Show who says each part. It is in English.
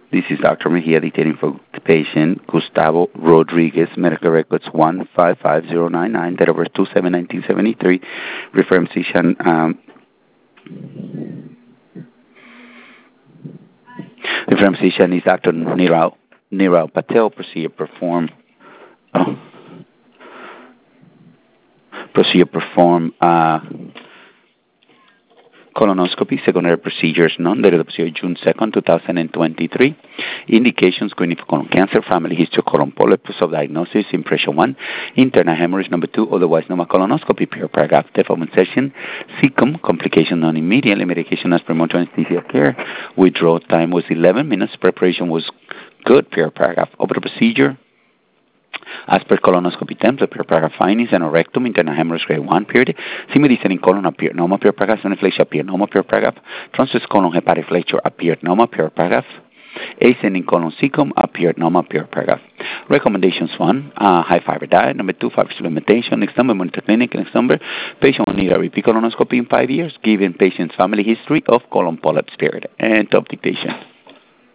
Speaker 1: This is Dr. Mejia dictating for the patient, Gustavo Rodriguez, medical records 155099, date of birth 27/1973, referring physician, referring physician is Dr. Nirav Patel, procedure perform colonoscopy, secondary procedures none, dated of June 2nd, 2023. Indications, screening for colon cancer, family history of colon polyps, of diagnosis, impression 1, internal hemorrhage number 2, otherwise known as colonoscopy, pure paragraph, deformation session, cecum, complication non immediately, medication as per motor anesthesia care, withdrawal time was 11 minutes, preparation was good, pure paragraph, over the procedure, as per colonoscopy temps, the pure paragraph findings, and rectum, internal hemorrhage grade 1 period, similitude in colon appeared normal, pure paragraph, sonoflexia appeared normal, pure paragraph, transverse colon hepatic flexure appeared normal, pure paragraph, ascending colon cecum appeared normal, pure paragraph. Recommendations 1, high fiber diet. Number 2, fiber supplementation. Next number, monitor clinic. Next number, patient will need a repeat colonoscopy in 5 years, given patient's family history of colon polyps period. And top dictation.